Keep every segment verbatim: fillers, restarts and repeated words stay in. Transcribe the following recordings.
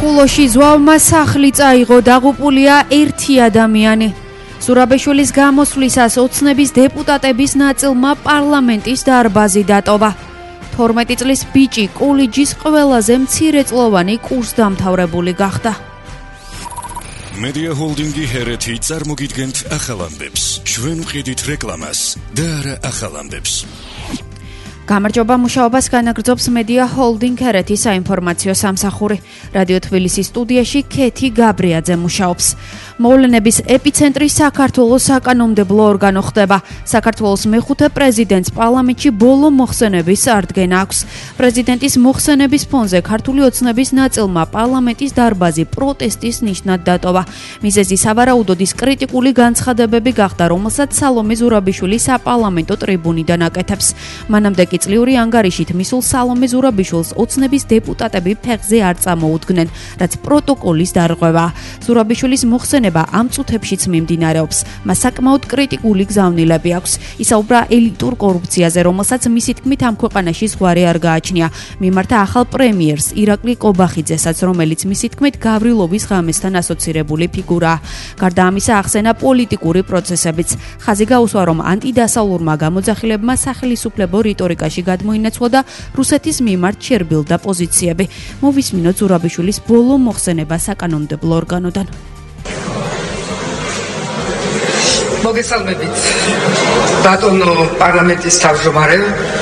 ხულოში ზვავმა სახლი წაიღო, დაღუპულია ერთი ადამიანი. ზურაბეშვილის გამოსვლისას ოცნების დეპუტატების ნაწილმა პარლამენტის დარბაზი დატოვა. თორმეტი წლის ბიჭი კოლეჯის ყველაზე მცირეწლოვანი კურსდამთავრებული გახდა. Media Holdingi ჰერეთი წარმოგიდგენთ ახალ ამბებს. ჩვენ ვყიდით რეკლამას და არა ახალ ამბებს. გამარჯობა, მუშაობას განაგრძობს Media Holding ჰერეთის საინფორმაციო სამსახური. რადიო თბილისის სტუდიაში ქეთი გაბრიაძე მუშაობს. მოვლენების ეპიცენტრი საქართველოს საკანონმდებლო ორგანო ხდება. საქართველოს მეხუთე პრეზიდენტს პარლამენტში ბოლო მოხსენების წარდგენა აქვს. პრეზიდენტის მოხსენების ფონზე ქართული ოცნების ნაწილმა პარლამენტის დარბაზი პროტესტის ნიშნად დატოვა. მიზეზი სავარაუდოდ ის კრიტიკული განცხადებები გახდა, რომელსაც სალომე ზურაბიშვილი საპარლამენტო ტრიბუნიდან აკეთებს. მანამდე კი წლიური ანგარიშით მისულ სალომე ზურაბიშვილს ოცნების დეპუტატები ფეხზე არ წამოუდგნენ, რაც პროტოკოლის დარღვევაა. ზურაბიშვილის მოხსენება ამ წუთებშიც მიმდინარეობს. მას საკმაოდ კრიტიკული გზავნილები აქვს. ისაუბრა ელიტურ კორუფციაზე, რომელსაც მისი თქმით ამ ქვეყანაში ზღვარი არ გააჩნია. მიმართა ახალ პრემიერს ირაკლი კობახიძესაც, რომელიც მისი თქმით გავრილოვის ღამესთან ასოცირებული ფიგურაა. გარდა ამისა ახსენა პოლიტიკური პროცესებიც. ხაზი გაუსვა, რომ ანტიდასავლურმა გამოძახილებმა სახელისუფლებო რიტორიკაში გადმოინაცვლა და რუსეთის მიმართ შერბილდა პოზიციები. მოვისმინოთ ზურაბიშვილის ბოლო მოხსენება საკანონმდებლო ორგანოდან. მოგესალმებით, ბატონო პარლამენტის თავმჯდომარე,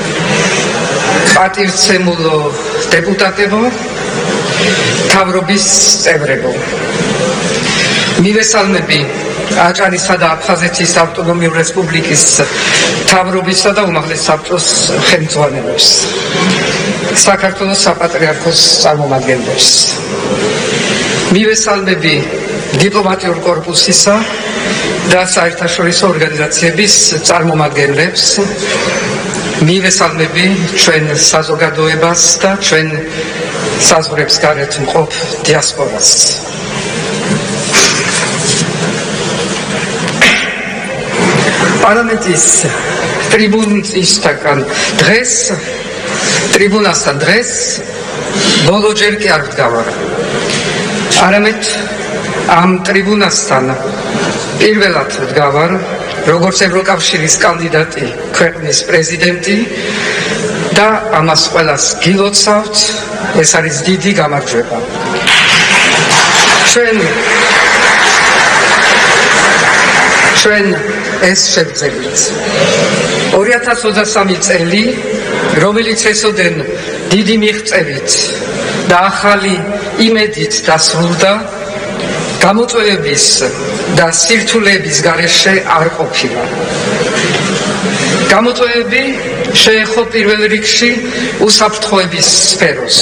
პატივცემულო დეპუტატებო, მთავრობის წევრებო. მივესალმები აჭარისა და აფხაზეთის ავტონომიური რესპუბლიკის მთავრობისა და უმაღლეს საბჭოს ხელმძღვანელებს, საქართველოს საპატრიარქოს წარმომადგენლებს. მივესალმები დიპლომატიურ კორპუსისა და საერთაშორისო ორგანიზაციების წარმომადგენლებს. მივესალმები ჩვენ საზოგადოებას და ჩვენ საზღვრებს გარეთ მყოფ დიასპორას. პარლამენტის ტრიბუნისთან დღეს, ტრიბუნასთან დღეს ბოლოჯერ კი არ ვდგავარ. არამედ ამ ტრიბუნასთან პირველად ვდგავარ, როგორც ევროკავშირის კანდიდატი ქვეყნის პრეზიდენტი და ამას ყველას გილოცავთ, ეს არის დიდი გამარჯვება. ჩვენ ჩვენ ეს შევძელით. ორი ათას ოცდასამი წელი, რომელიც ესოდენ დიდი მიღწევით და ახალი იმედით დასრულდა, გამოწვევების და სირთულეების გარეშე არ ყოფილა. გამოწვევები შეეხო პირველ რიგში უსაფრთხოების სფეროს.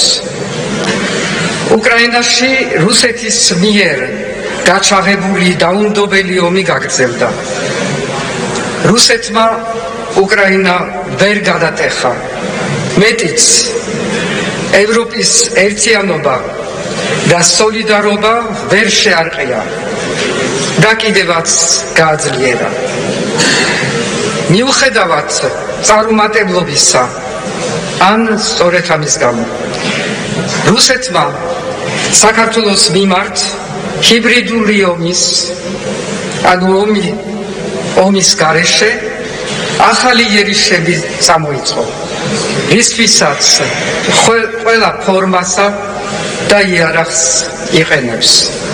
უკრაინაში რუსეთის მიერ გაჩაღებული დაუნდობელი ომი გაგრძელდა. რუსეთმა უკრაინა ვერ გადატეხა. მეტიც, ევროპის ერთიანობა და სოლიდარობა ვერ შეარყია და კიდევაც გააძლიერა. მიუხედავად წარუმატებლობისა, ან სწორედ ამის გამო, რუსეთმა საქართველოს მიმართ ჰიბრიდული ომის, ანუ ომი ომის გარეშე ახალი იერიშები წამოიწყო, რისთვისაც ყველა ფორმასა და იარაღს იყენებს.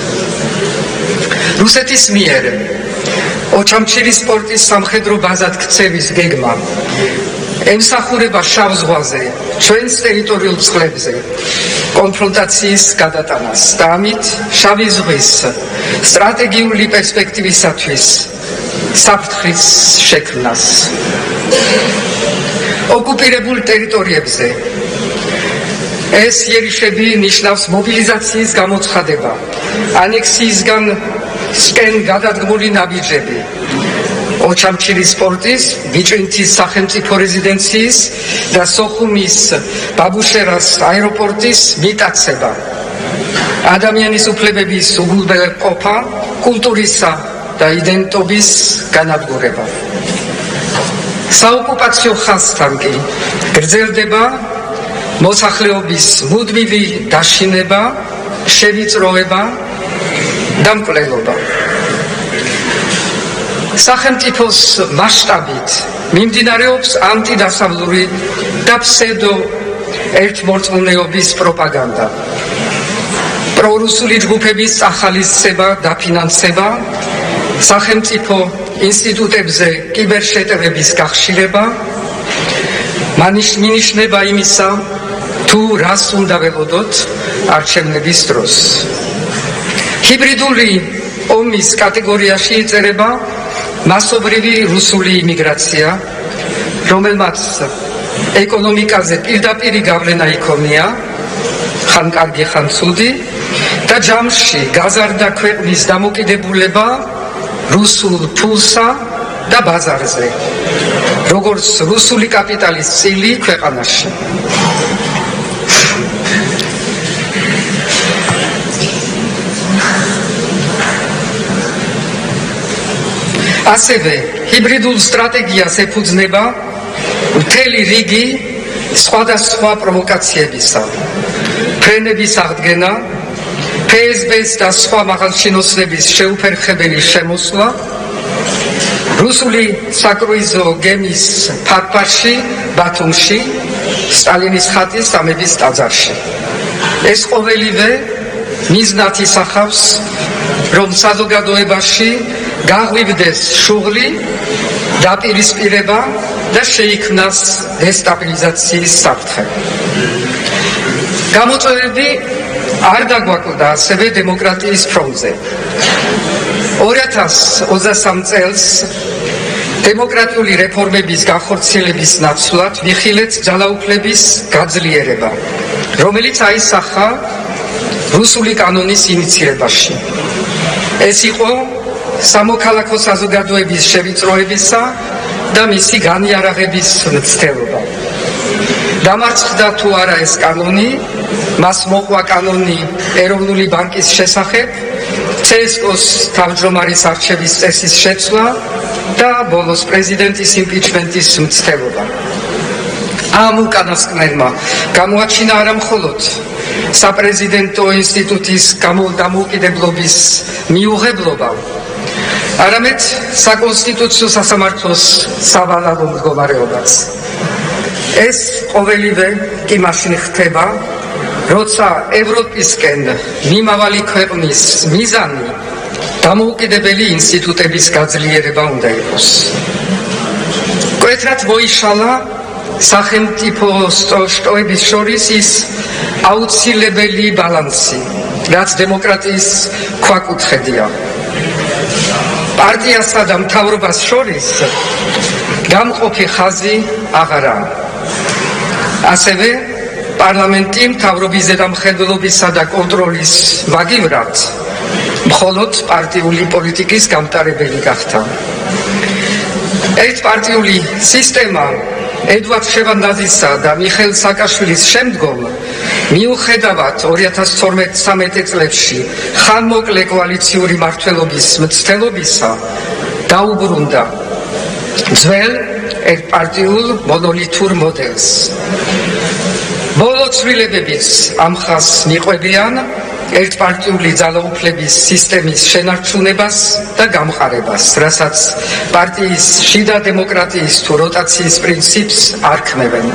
რუსეთის მიერ ოჩამჩირი სპორტის სამხედრო ბაზად ქცევის გეგმა ემსახურება შავ ზღვაზე, ჩვენს ტერიტორიულ წყლებზე კონფრონტაციის გადატანას და ამით შავი ზღვის სტრატეგიული პერსპექტივისათვის საფრთხის შექმნას. ოკუპირებულ ტერიტორიებზე ეს იერიშები ნიშნავს მობილიზაციის გამოცხადება, ანექსიისგან სკენ გადადგმული ნაბიჯები, ოჩამჩირის სპორტის, ბიჭვინთის სახელმწიფო რეზიდენციის და სოხუმის ბაბუშერას აეროპორტის მიტაცება, ადამიანის უფლებების უგულვებყოფა, კულტურისა და იდენტობის განადგურება. საოკუპაციო ხაზთან კი გრძელდება მოსახლეობის მუდმივი დაშინება შევიწროება და მკვლელობა. სახელმწიფოს მასშტაბით მიმდინარეობს ანტიდასავლური და ფსევდო ერთმორწმუნეობის პროპაგანდა. პრორუსული ჯგუფების ახალისება და ფინანსება, სახელმწიფო ინსტიტუტებზე კიბერშეტევების გახშირება, მინიშნება იმისა, თუ რას უნდა ველოდოთ არჩევნების დროს. ჰიბრიდული ომის კატეგორიაში იწერება მასობრივი რუსული იმიგრაცია, რომელმაც ეკონომიკაზე პირდაპირი გავლენა იქონია, ხან კარგი, ხან ცუდი, და ჯამში გაზარდა ქვეყნის დამოკიდებულება რუსულ ფულსა და ბაზარზე, როგორც რუსული კაპიტალის წილი ქვეყანაში. ასევე ჰიბრიდულ სტრატეგიას ეფუძნება მთელი რიგი სხვადასხვა პროვოკაციებისა, ფრენების აღდგენა, ფე ეს ბე-ს და სხვა მაღალჩინოსნების შეუფერხებელი შემოსვლა, რუსული საკრუიზო გემის ფარფარში, ბათუმში, სტალინის ხატის ამების ტაძარში. ეს ყოველივე მიზნად ისახავს, რომ საზოგადოებაში გაღვივდეს შუღლი, დაპირისპირება და შეიქმნას დესტაბილიზაციის საფრთხე. გამოწვევები არ დაგვაკლდა ასევე დემოკრატიის ფრონტზე. ორი ათას ოცდასამ წელს დემოკრატიული რეფორმების განხორციელების ნაცვლად ვიხილეთ ძალაუფლების გაძლიერება, რომელიც აისახა რუსული კანონის ინიცირებაში. ეს იყო სამოქალაქო საზოგადოების შევიწროებისა და მისი განიარაღების მცდელობა. დამარცხდა თუ არა ეს კანონი, მას მოყვა კანონი ეროვნული ბანკის შესახებ, ცე ეს კოს თავმჯდომარის არჩევის წესის შეცვლა და ბოლოს პრეზიდენტის იმპიჩმენტის მცდელობა. ამ უკანასკნელმა გამოაჩინა არა მხოლოდ საპრეზიდენტო ინსტიტუტის დამოუკიდებლობის მიუღებლობა, არამედ საკონსტიტუციო სასამართლოს სავალალო მდგომარეობაც. ეს ყოველივე კი მაშინ ხდება, როცა ევროპისკენ მიმავალი ქვეყნის მიზანი დამოუკიდებელი ინსტიტუტების გაძლიერება უნდა იყოს. მკვეთრად მოიშალა სახელმწიფო შტოების შორის ის აუცილებელი ბალანსი, რაც დემოკრატიის ქვაკუთხედია. პარტიასა და მთავრობას შორის გამყოფი ხაზი აღარაა. ასევე პარლამენტი მთავრობის ზედამხედველობისა და კონტროლის მაგივრად მხოლოდ პარტიული პოლიტიკის გამტარებელი გახდა. ერთპარტიული სისტემა ედვარდ შევარდნაძისა და მიხეილ სააკაშვილის შემდგომ, მიუხედავად ორი ათას თორმეტ-მესამედე წლებში ხანმოკლე კოალიციური მმართველობის მცდელობისა, დაუბრუნდა ძველ ერთპარტიულ მონოლითურ მოდელს. ბოლო ცვლილებებიც ამ ხაზს მიყვებიან ერთპარტიული ძალაუფლების სისტემის შენარჩუნებას და გამყარებას, რასაც პარტიის შიდა დემოკრატიის თუ როტაციის პრინციპს არ ქმნებენ.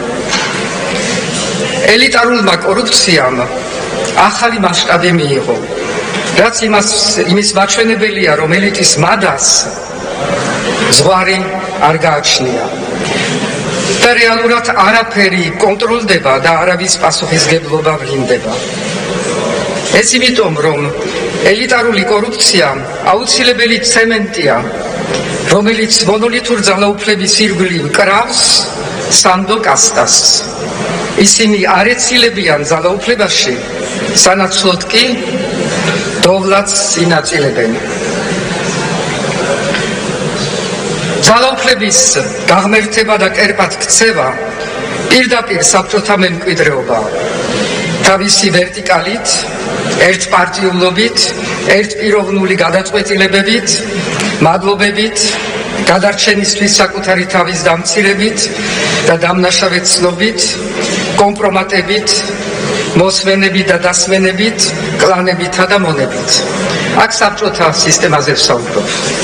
ელიტარულმა კორუფციამ ახალი მასშტაბი მიიღო, რაც იმას იმის მაჩვენებელია, რომ ელიტის მადას ზღვარი არ გააჩნია. და რეალურად არაფერი კონტროლდება და არავის პასუხისგებლობა ვლინდება. ეს იმიტომ, რომ ელიტარული კორუფცია აუცილებელი ცემენტია, რომელიც მონოლითურ ძალაუფლების ირგვლივ კრავს სანდო კასტას. ისინი არ ეცილებიან ძალაუფლებაში, სანაცვლოდ კი დოვლათს ინაწილებენ. ძალაუფლების გაღმერთება და კერპად ქცევა პირდაპირ საბჭოთა მემკვიდრეობაა. თავისი ვერტიკალით, ერთპარტიულობით, ერთპიროვნული გადაწყვეტილებებით, მადლობებით, გადარჩენისთვის საკუთარი თავის დამცირებით და დამნაშავე ცნობით, კომპრომატებით, მოსმენებით და დასმენებით, კლანებითა და მონებით. აქ საბჭოთა სისტემაზე ვსაუბრობ.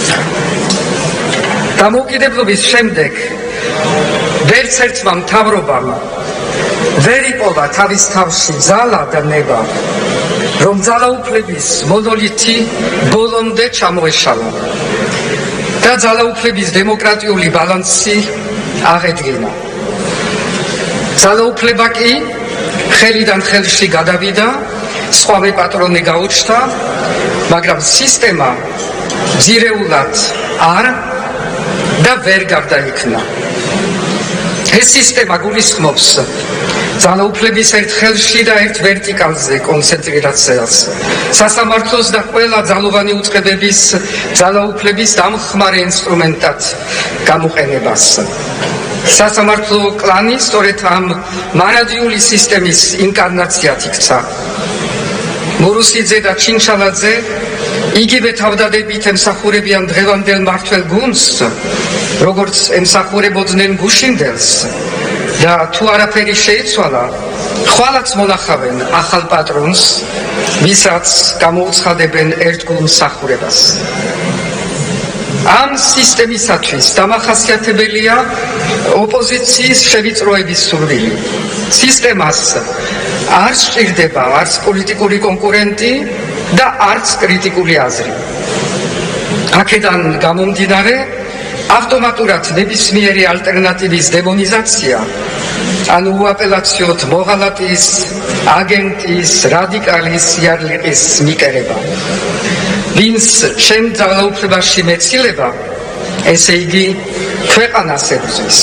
დამოუკიდებლობის შემდეგ ვერც ერთმა მთავრობამ ვერ იპოვა თავის თავში ძალა და ნება, რომ ძალაუფლების მონოლითი ბოლომდე ჩამოეშალა და ძალაუფლების დემოკრატიული ბალანსი აღედგინა. ძალაუფლება კი ხელიდან ხელში გადავიდა, სხვა მეპატრონე გაუჩნდა, მაგრამ სისტემა ძირეულად არ და ვერ გარდაიქმნა. ეს სისტემა გულისხმობს ძალაუფლების ერთ ხელში და ერთ ვერტიკალზე კონცენტრაციას, სასამართლოს და ყველა ძალოვანი უწყებების ძალაუფლების დამხმარე ინსტრუმენტად გამოყენებას. სასამართლო კლანი სწორედ ამ მარადიული სისტემის ინკარნაციად იქცა. მურუსიძე და ჩინჩალაძე იგივე თავდადებით ემსახურებიან დღევანდელ მმართველ გუნდს, როგორც ემსახურებოდნენ გუშინდელს და თუ არაფერი შეიცვალა, ხვალაც მონახავენ ახალ პატრონს, ვისაც გამოუცხადებენ ერთგულ მსახურებას. ამ სისტემისათვის დამახასიათებელია ოპოზიციის შევიწროების სურვილი. სისტემას არ სჭირდება არც პოლიტიკური კონკურენტი და არც კრიტიკული აზრი. აქედან გამომდინარე, ავტომატურად ნებისმიერი ალტერნატივის დემონიზაცია, ანუ უაპელაციოდ მოღალატის, აგენტის, რადიკალის, იარლიყის მიკერება. ვინც ჩემ ძალაუფლებაში მეცილება, ესე იგი ქვეყანას ებრძვის.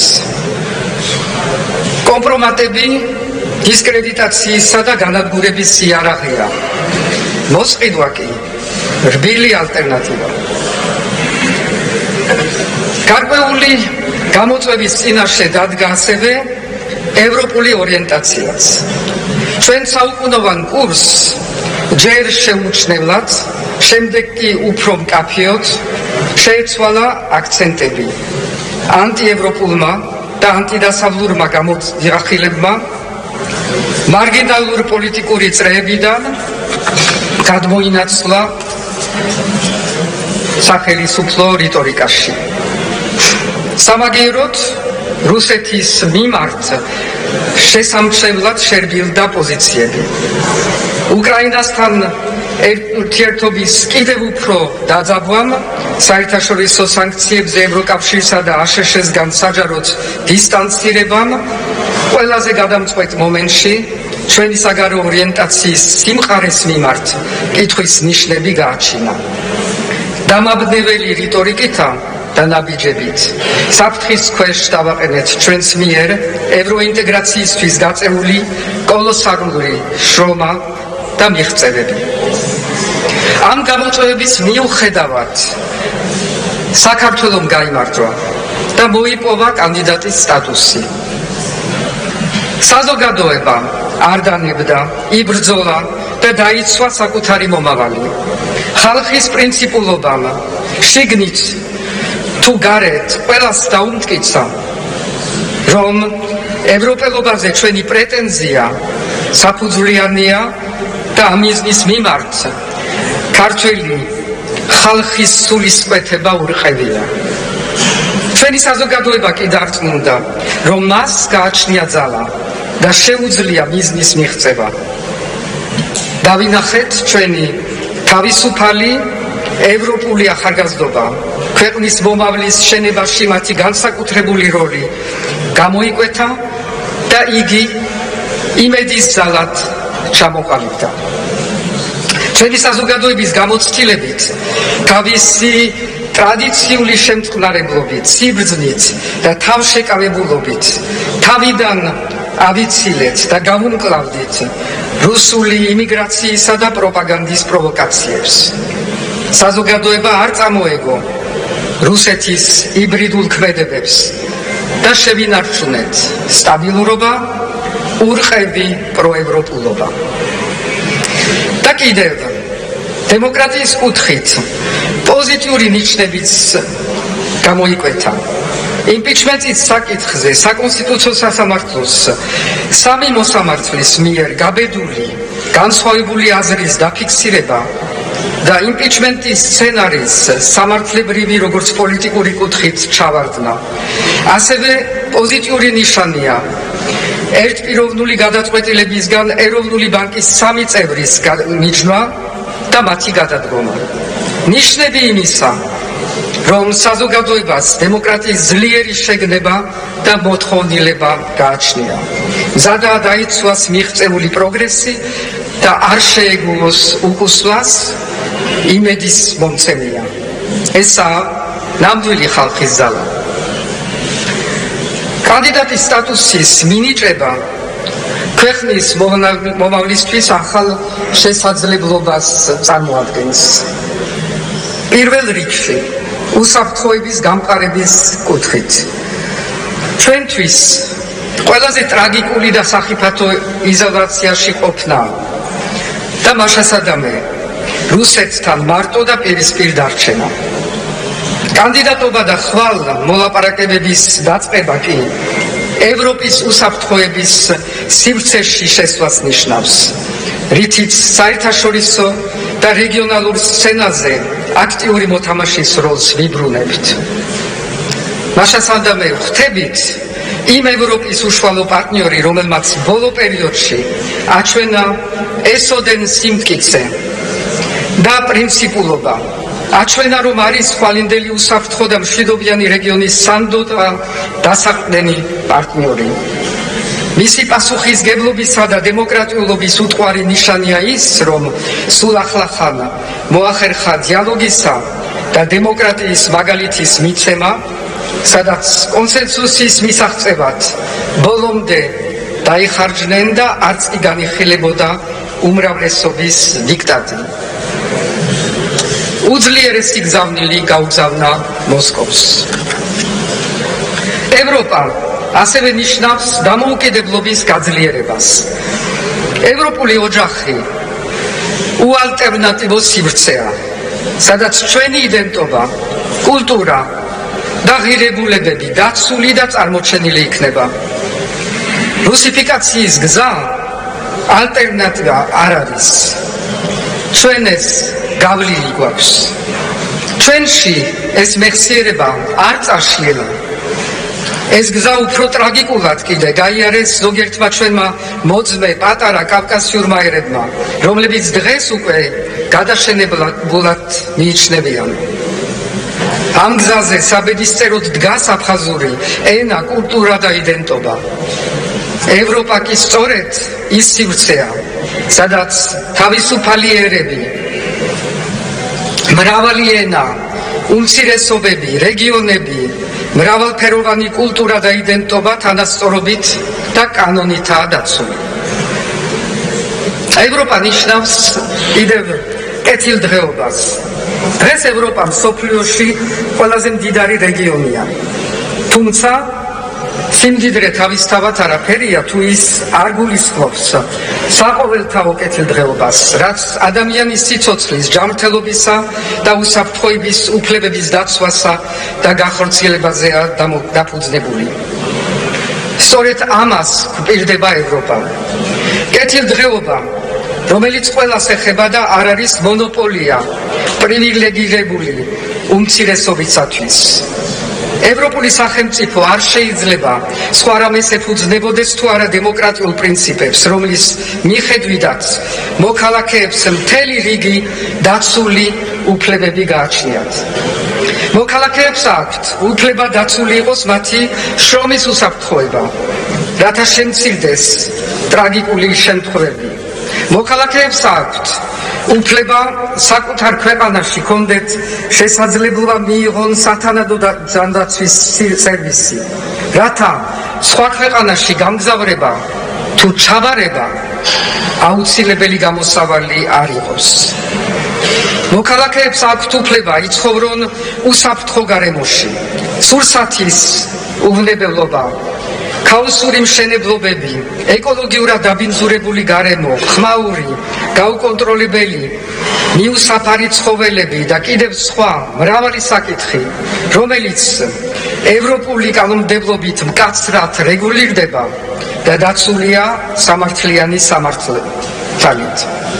კომპრომატები დისკრედიტაციისა და განადგურების იარაღია. მოსყიდვა კი რბილი ალტერნატივა. გარკვეული გამოწვევის წინაშე დადგა ასევე ევროპული ორიენტაციაც. ჩვენ საუკუნოვან კურსს ჯერ შეუჩნევლად, შემდეგ კი უფრო მკაფიოდ შეეცვალა აქცენტები ანტიევროპულმა და ანტიდასავლურმა გამოძიახილებმა მარგინალურ პოლიტიკური წრეებიდან გადმოინაცვლა სახელმწიფო რიტორიკაში. სამაგიეროდ რუსეთის მიმართ შესამჩნევად შერბილდა პოზიციები. უკრაინასთან ურთიერთობის კიდევ უფრო დაძაბვამ საერთაშორისო სანქციებზე ევროკავშირსა და აშშ-სგან საჯაროდ დისტანცირებამ ყველაზე გადამწყვეტ მომენტში ჩვენი საგარეო ორიენტაციის სიმყარეს მიმართ კითხვის ნიშნები გააჩინა. დამაბნეველი რიტორიკითა და ნაბიჯებით საფრთხის ქვეშ დავაყენეთ ჩვენს მიერ ევროინტეგრაციისთვის გაწეული კოლოსალური შრომა და მიღწევები. ამ გამოწვევების მიუხედავად საქართველომ გაიმარჯვა და მოიპოვა კანდიდატის სტატუსი. საზოგადოება არ დანებდა, იბრძოლა და დაიცვა საკუთარი მომავალი. ხალხის პრინციპულობამ შიგნით თუ გარეთ ყველას დაუმტკიცა, რომ ევროპელობაზე ჩვენი პრეტენზია საფუძვლიანია და ამის მიმართ ქართველი ხალხის სულისკვეთება ურყევია. ჩვენი საზოგადოება კი დარწმუნდა, რომ მას გააჩნია ძალა და შეუძლია მიზნის მიღწევა. დავინახეთ ჩვენი თავისუფალი ევროპული ახალგაზრდობა, ქვეყნის მომავლის შენებაში მათი განსაკუთრებული როლი გამოიკვეთა და იგი იმედის ძალად ჩამოყალიბდა. ჩვენი საზოგადოების გამოცდილებით, თავისი ტრადიციული შემწყნარებლობით, სიბრძნით და თავშეკავებულობით თავიდან ავიცილეთ და გავუმკლავდით რუსული იმიგრაციისა და პროპაგანდის პროვოკაციებს. საზოგადოება არ წამოეგო რუსეთის ჰიბრიდულ ქმედებებს და შევინარჩუნეთ სტაბილურობა, ურყევი პროევროპულობა. და კიდევ დემოკრატიის კუთხით პოზიტიური ნიშნებიც გამოიკვეთა. იმპიჩმენტის საკითხზე საკონსტიტუციო სასამართლოს სამი მოსამართლის მიერ გაბედული განსხვავებული აზრის დაფიქსირება და იმპიჩმენტის სცენარის სამართლებრივი როგორც პოლიტიკური კუთხით ჩავარდნა. ასევე პოზიტიური ნიშანია ერთპიროვნული გადაწყვეტილებისგან ეროვნული ბანკის სამი წევრის მიჯნა და მათი გადადგომა. ნიშნები იმისა, რომ საზოგადოებას დემოკრატიის ძლიერი შეგნება და მოთხოვნილება გააჩნია. მზადაა დაიცვას მიღწეული პროგრესი და არ შეეგულოს უკუსვას იმედის მომცემია. ესაა ნამდვილი ხალხის ძალა. კანდიდატის სტატუსის მინიჭება ქვეყნის მომავლისთვის ახალ შესაძლებლობას წარმოადგენს. პირველ რიგში უსაფრთხოების გამყარების კუთხით. ჩვენთვის ყველაზე ტრაგიკული და სახიფათო იზოლაციაში ყოფნა და მაშასადამე რუსეთთან მარტო და პირისპირ დარჩენა. კანდიდატობა და ხვალ მოლაპარაკებების დაწყება კი ევროპის უსაფრთხოების სივრცეში შესვლას ნიშნავს, რითიც საერთაშორისო და რეგიონალურ სცენაზე აქტიური მოთამაშის როლს ვიბრუნებთ. მაშასადამე ხვდებით იმ ევროპის უშუალო პარტნიორი, რომელმაც ბოლო პერიოდში აჩვენა ესოდენ სიმტკიცე და პრინციპულობა, აჩვენა რომ არის ხვალინდელი უსაფრთხო და მშვიდობიანი რეგიონის სანდო და დასაყრდენი პარტნიორი. მისი პასუხისგებლობისა და დემოკრატიულობის უტყვარი ნიშანია ის, რომ სულ ახლახან მოახერხა დიალოგისა და დემოკრატიის მაგალითის მიცემა, სადაც კონსენსუსის მისაღწევად ბოლომდე დაიხარჯნენ და არც კი განიხილებოდა უმრავლესობის დიქტატი. უძლიერესი გზავნილი გაუგზავნა მოსკოვს. ევროპა ასევე ნიშნავს დამოუკიდებლობის გაძლიერებას. ევროპული ოჯახი უალტერნატივო სივრცეა, სადაც ჩვენი იდენტობა, კულტურა და ღირებულებები დაცული და წარმოჩენილი იქნება. რუსიფიკაციის გზა ალტერნატივა არ არის. ჩვენ ეს გავლილი გვაქვს. ჩვენში ეს მეხსიერება არ წაშლილა. ეს გზა უფრო ტრაგიკულად კიდე გაიარეს ზოგიერთმა ჩვენმა მოძმე პატარა კავკასიურმა ერებმა, რომლებიც დღეს უკვე გადაშენებულად მიიჩნევიან. ამ გზაზე საბედისწეროდ დგას აფხაზური ენა, კულტურა და იდენტობა. ევროპა კი სწორედ ის სივრცეა, სადაც თავისუფალი ერები, მრავალი ენა, უმცირესობები, რეგიონები, მრავალფეროვანი კულტურა და იდენტობა თანასწორობით და კანონითაა დაცული. ევროპა ნიშნავს კიდევ კეთილდღეობას. დღეს ევროპა მსოფლიოში ყველაზე მდიდარი რეგიონია. თუმცა სიმდიდრე თავისთავად არაფერია, თუ ის არ გულისხმობს საყოველთაო კეთილდღეობას, რაც ადამიანის სიცოცხლის, ჯანმრთელობისა და უსაფრთხოების უფლებების დაცვასა და გახორციელებაზეა დაფუძნებული. სწორედ ამას გვპირდება ევროპა. კეთილდღეობა, რომელიც ყველას ეხება და არ არის მონოპოლია პრივილეგირებული უმცირესობისათვის. ევროპული სახელმწიფო არ შეიძლება სხვა რამეს ეფუძნებოდეს თუ არა დემოკრატიულ პრინციპებს, რომლის მიხედვითაც მოქალაქეებს მთელი რიგი დაცული უფლებები გააჩნიათ. მოქალაქეებს აქვთ უფლება დაცული იყოს მათი შრომის უსაფრთხოება, რათა შემცირდეს ტრაგიკული შემთხვევები. მოქალაქეებს აქვთ უფლება საკუთარ ქვეყანაში კონდეთ შესაძლებლობა მიიღონ სათანადო ჯანდაცვის სერვისი, რათა სხვა ქვეყანაში გამგზავრება თუ ჩაბარება აუცილებელი გამოსავალი არ იყოს. მოქალაქეებს აქვთ უფლება იცხოვრონ უსაფრთხო გარემოში, სურსათის უვნებელობა ქაოსური მშენებლობები, ეკოლოგიურად დაბინძურებული გარემო, ხმაური, გაუკონტროლებელი, მიუსაფარი ცხოველები და კიდევ სხვა მრავალი საკითხი, რომელიც ევროპული კანონმდებლობით მკაცრად რეგულირდება და დაცულია სამართლიანი სამართლით.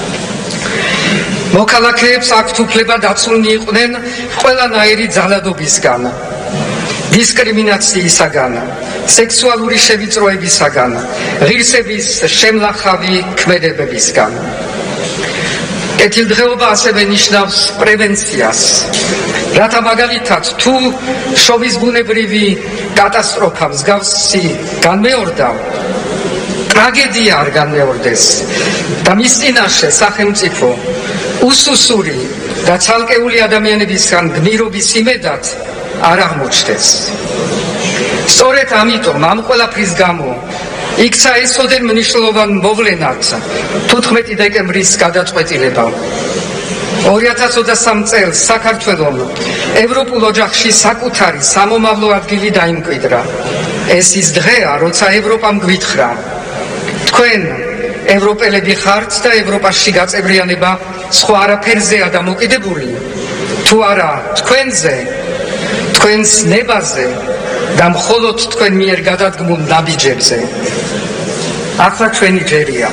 მოქალაქეებს აქვთ უფლება დაცულნი იყვნენ ყველანაირი ძალადობისგან, დისკრიმინაციისაგან, სექსუალური შევიწროებისაგან, ღირსების შემლახავი ქმედებებისგან. კეთილდღეობა ასევე ნიშნავს პრევენციას, რათა მაგალითად თუ შობისბუნებრივი კატასტროფა მსგავსი განმეორდა, ტრაგედია არ განმეორდეს და მის წინაშე სახელმწიფო უსუსური და ცალკეული ადამიანებისგან გმირობის იმედად არ აღმოჩნდეს. სწორედ ამიტომ ამ ყველაფრის გამო იქცა ესოდენ მნიშვნელოვან მოვლენად თოთხმეტი დეკემბრის გადაწყვეტილება. ორი ათას ოცდასამ წელს საქართველომ ევროპულ ოჯახში საკუთარი სამომავლო ადგილი დაიმკვიდრა. ეს ის დღეა, როცა ევროპამ გვითხრა: თქვენ ევროპელები ხართ და ევროპაში გაწევრიანება სხვა არაფერზეა დამოკიდებული, თუ არა თქვენზე, თქვენს ნებაზე და მხოლოდ თქვენ მიერ გადადგმულ ნაბიჯებზე. ახლა ჩვენი ჯერია.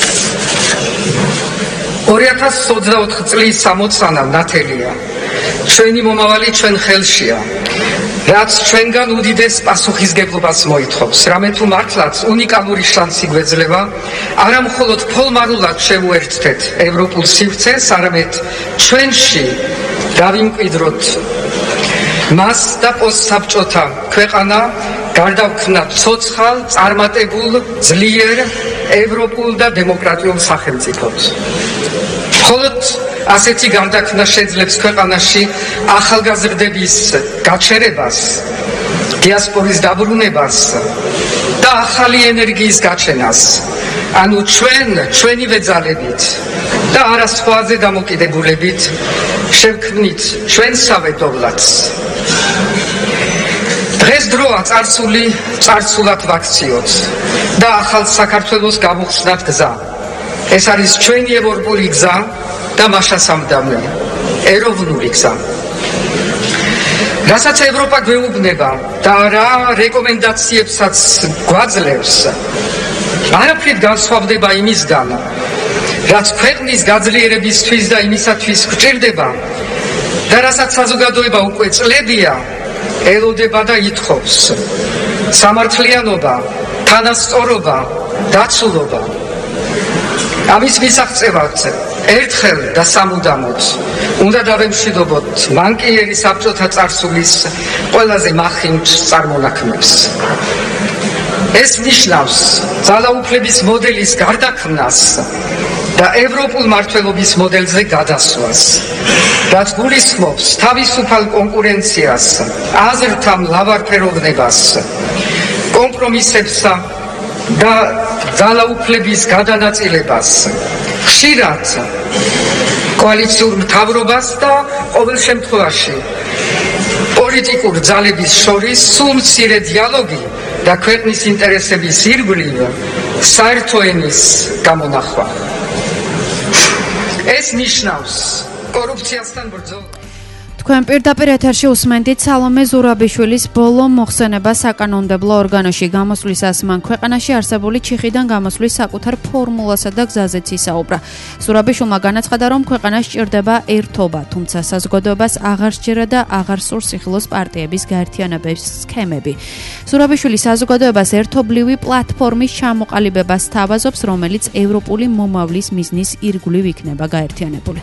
ორი ათას ოცდაოთხ წლის სამოცანა ნათელია. ჩვენი მომავალი ჩვენ ხელშია, რაც ჩვენგან უდიდეს პასუხისგებლობას მოითხოვს. რამე თუ მართლაც უნიკალური შანსი გვეძლევა, არა მხოლოდ ფორმალურად შევუერთდეთ ევროპულ სივრცეს, არამედ ჩვენში დავიმკვიდროთ მას და პოსტსაბჭოთა ქვეყანა გარდავქმნათ ცოცხალ, წარმატებულ, ძლიერ, ევროპულ და დემოკრატიულ სახელმწიფოდ. მხოლოდ ასეთი გარდაქმნა შეძლებს ქვეყანაში ახალგაზრდების გაჩერებას, დიასპორის დაბრუნებას და ახალი ენერგიის გაჩენას. ანუ ჩვენ, ჩვენივე ძალებით და არა სხვაზე დამოკიდებულებით შევქმნით ჩვენსავე დოვლათს. დღეს დროა წარსული წარსულად ვაქციოთ და ახალ საქართველოს გამოვხსნათ გზა. ეს არის ჩვენი ევროპული გზა და მაშასამდამი ეროვნული გზა. რასაც ევროპა გვეუბნება და რა რეკომენდაციებსაც გვაძლევს, არაფრით განსხვავდება იმისგან, რაც ქვეყნის გაძლიერებისთვის და იმისათვის გვჭირდება და რასაც საზოგადოება უკვე წლებია ელოდება და ითხოვს: სამართლიანობა, თანასწორობა, დაცულობა. ამის მისაღწევად ერთხელ და სამუდამოდ უნდა დავემშვიდობოთ მანკიერი საბჭოთა წარსულის ყველაზე მახინჯ წარმონაქმნებს. ეს ნიშნავს ძალაუფლების მოდელის გარდაქმნას და ევროპულ მართლობის მოდელზე გადასვლას, რაც გულისხმობს თავისუფალ კონკურენციას, აზრთა მლავარფეროვნებას, კომპრომისებსა და ძალაუფლების გადანაწილებას, ხშირად კოალიციურ მთავრობას და ყოველ შემთხვევაში პოლიტიკურ ძალების შორის სულ მცირე დიალოგი და ქვეყნის ინტერესების ირგვლივ საერთო ენის გამონახვა. ეს ნიშნავს კორუფციასთან ბრძოლა. თქვენ პირდაპირ ეთერში უსმენთ სალომე ზურაბიშვილის ბოლო მოხსენება საკანონმდებლო ორგანოში გამოსვლისას. მან ქვეყანაში არსებული ჩიხიდან გამოსვლის საკუთარ ფორმულასა და გზაზეც ისაუბრა. ზურაბიშვილმა განაცხადა, რომ ქვეყანა სჭირდება ერთობა, თუმცა საზოგადოებას აღარ სჭირდა და აღარ სურს სიხილოს პარტიების გაერთიანების სქემები. ზურაბიშვილი საზოგადოებას ერთობლივი პლატფორმის ჩამოყალიბებას თავაზობს, რომელიც ევროპული მომავლის მიზნის ირგვლივ იქნება გაერთიანებული.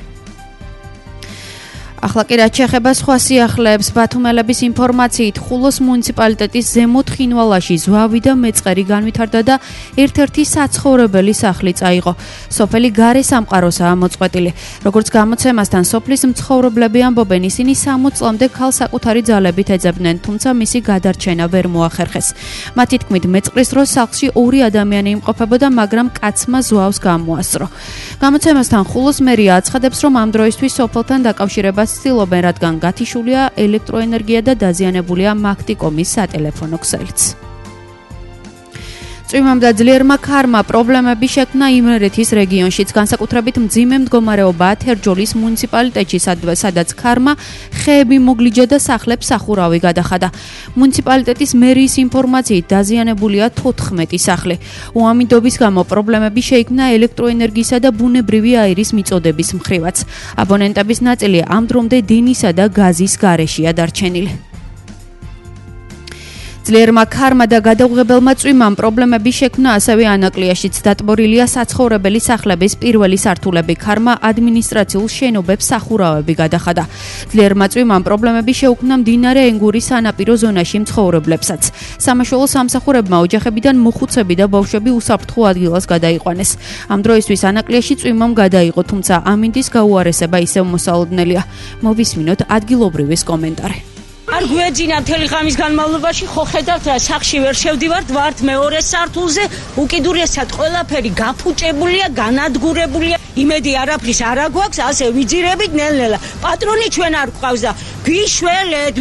ახლა კი რაც შეეხება სხვა სიახლეებს, ბათუმელების ინფორმაციით ხულოს მუნიციპალიტეტის ზემო თხინვალაში ზვავი და მეწყერი განვითარდა და ერთ-ერთი საცხოვრებელი სახლი წაიღო. სოფელი გარე სამყაროსაა მოწყვეტილი. როგორც გამოცემასთან სოფლის მცხოვრებლები ამბობენ, ისინი სამოც წლამდე ქალს საკუთარი ძალებით ეძებდნენ, თუმცა მისი გადარჩენა ვერ მოახერხეს. მათი თქმით, მეწყრის დროს სახლში ორი ადამიანი იმყოფებოდა, მაგრამ კაცმა ზვავს გამოასწრო. გამოცემასთან ხულოს მერია აცხადებს, რომ ამ დროისთვის სოფელთან დაკავშირებას ცდილობენ, რადგან გათიშულია ელექტროენერგია და დაზიანებულია მაგტიკომის სატელეფონო ქსელიც. წვიმამ და ძლიერმა ქარმა პრობლემები შექმნა იმერეთის რეგიონშიც, განსაკუთრებით მძიმე მდგომარეობაა თერჯოლის მუნიციპალიტეტში, სადაც ქარმა ხეები მოგლიჯა და სახლებს სახურავი გადახადა. მუნიციპალიტეტის მერიის ინფორმაციით დაზიანებულია თოთხმეტი სახლი. უამინდობის გამო პრობლემები შეიქმნა ელექტროენერგიისა და ბუნებრივი აირის მიწოდების მხრივაც. აბონენტების ნაწილი ამ დრომდე დინისა და გაზის გარეშეა დარჩენილი. ძლიერმა ქარმა და გადაუღებელმა წვიმამ პრობლემები შექმნა ასევე ანაკლიაშიც. დატბორილია საცხოვრებელი სახლების პირველი სართულები. ქარმა ადმინისტრაციულ შენობებს სახურავები გადახადა. ძლიერმა წვიმამ პრობლემები შეუქმნა მდინარე ენგურის სანაპირო ზონაში მცხოვრებლებსაც. სამაშველო სამსახურებმა ოჯახებიდან მოხუცები და ბავშვები უსაფრთხო ადგილას გადაიყვანეს. ამ დროისთვის ანაკლიაში წვიმამ გადაიღო, თუმცა ამინდის გაუარესება ისევ მოსალოდნელია. მოვისმინოთ ადგილობრივის კომენტარი. არ გვეძინა მთელი ღამის განმავლობაში, ხო ხედავთ რა, სახლში ვერ შევდივართ, ვართ მეორე სართულზე, უკიდურესად ყველაფერი გაფუჭებულია, განადგურებულია. იმედი არაფრის არ აგვაქვს, ასე ვიძირებით ნელ-ნელა. პატრონი ჩვენ არ გვყავს და გვიშველეთ.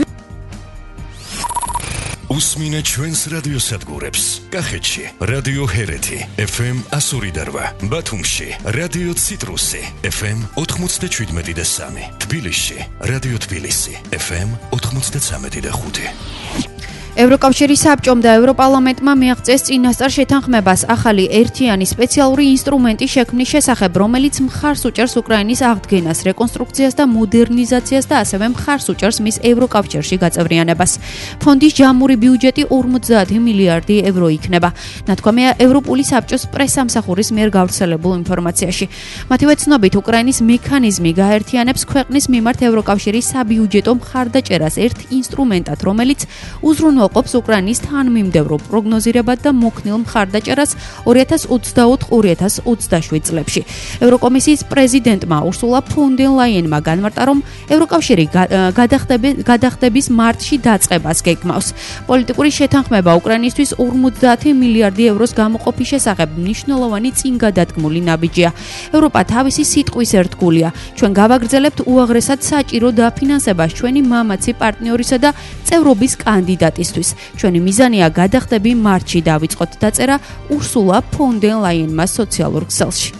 უსმინეთ ჩვენს რადიოსადგურებს. კახეთში რადიო ჰერეთი ეფ ემ ასორი და რვა, ბათუმში რადიო ციტრუსი ეფ ემ ოთხმოცდაშვიდმეტი და სამი, თბილისში რადიო თბილისი ეფ ემ ოთხმოცდაცამეტი და ხუთი. ევროკავშირის საბჭომ და ევროპარლამენტმა მიაღწიეს წინასწარ შეთანხმებას ახალი ერთიანი სპეციალური ინსტრუმენტის შექმნის შესახებ, რომელიც მხარს უჭერს უკრაინის აღდგენას, რეკონსტრუქციას და მოდერნიზაციას და ასევე მხარს უჭერს მის ევროკავშირში გაწევრიანებას. ფონდის ჯამური ბიუჯეტი ორმოცდაათი მილიარდი ევრო იქნება. ნათქვამია ევროპული საბჭოს პრესამსახურის მიერ გავრცელებულ ინფორმაციაში. მათივე ცნობით, უკრაინის მექანიზმი გაერთიანებს ქვეყნის მიმართ ევროკავშირის საბიუჯეტო მხარდაჭერას ერთ ინსტრუმენტად, რომელიც უზრუნველყოფს ყოფს უკრაინის თანმიმდევრო პროგნოზირებად და მოქნილ მხარდაჭერას ორი ათას ოცდაოთხ ორი ათას ოცდაშვიდ წლებში. ევროკომისიის პრეზიდენტმა ურსულა ფონ დერ ლაიენმა განმარტა, რომ ევროკავშირი გადახდების მარტში დაწყებას გეგმავს. პოლიტიკური შეთანხმება უკრაინისთვის ორმოცდაათი მილიარდი ევროს გამოყოფის შესახებ მნიშვნელოვანი წინგადადგმული ნაბიჯია. ევროპა თავისი სიტყვის ერთგულია. ჩვენ გავაგრძელებთ უაღრესად საჭირო დაფინანსებას ჩვენი მამაცი პარტნიორისა და წევრობის კანდიდატის. ჩვენი მიზანია გადახდები მარტში დავიწყოთ, დაწერა ურსულა ფონ დერ ლაიენმა სოციალურ ქსელში.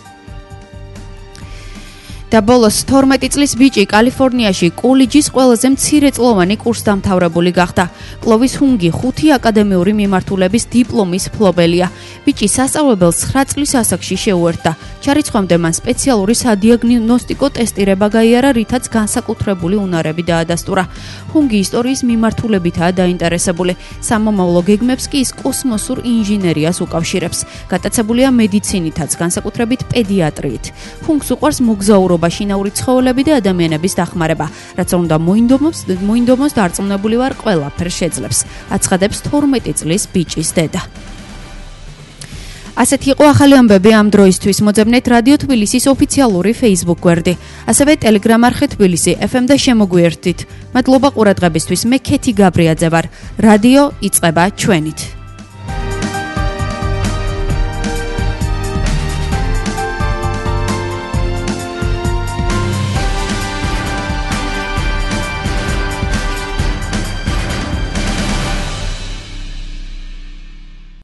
და ბოლოს თორმეტი წლის ბიჭი კალიფორნიაში კოლეჯის ყველაზე მცირეწლოვანი კურსდამთავრებული გახდა. კლოვის ჰუნგი ხუთი აკადემიური მიმართულების დიპლომის მფლობელია. ბიჭი სასწავლებელს ცხრა წლის ასაკში შეუერთდა. ჩარიცხვამდე მან სპეციალური სადიაგნოსტიკო ტესტირება გაიარა, რითაც განსაკუთრებული უნარები დაადასტურა. ჰუნგი ისტორიის მიმართულებითაა დაინტერესებული. სამომავლო გეგმებს კი ის კოსმოსურ ინჟინერიას უკავშირებს. გატაცებულია მედიცინითაც, განსაკუთრებით პედიატრიით. ჰუნგს უყვარს მოგზაურობა, შინაური ცხოველები და ადამიანების დახმარება, რაც უნდა მოინდომოს, მოინდომოს დარწმუნებული ვარ, ყველაფერს შეძლებს. აცხადებს თორმეტი წლის ბიჭის დედა. ასეთი იყო ახალი ამბები ამ დროისთვის. მოძებნეთ რადიო თბილისის ოფიციალური Facebook გვერდი, ასევე Telegram არხი თბილისი ეფ ემ და შემოგვიერთდით. მადლობა ყურადღებისთვის. მე ქეთი გაბრიაძე ვარ. რადიო იწყება ჩვენით.